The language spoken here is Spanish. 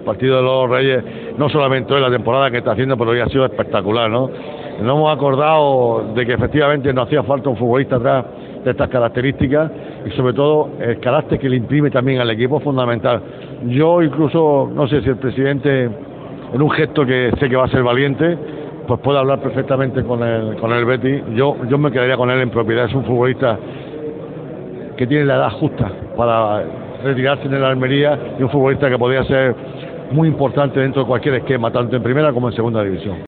partido de los Reyes, no solamente hoy, la temporada que está haciendo, pero hoy ha sido espectacular, ¿no? Nos hemos acordado de que efectivamente nos hacía falta un futbolista atrás de estas características y sobre todo el carácter que le imprime también al equipo es fundamental. Yo incluso, no sé si el presidente, en un gesto que sé que va a ser valiente, pues puede hablar perfectamente con el Betis. Yo me quedaría con él en propiedad. Es un futbolista que tiene la edad justa para retirarse en el Almería y un futbolista que podría ser muy importante dentro de cualquier esquema, tanto en primera como en segunda división.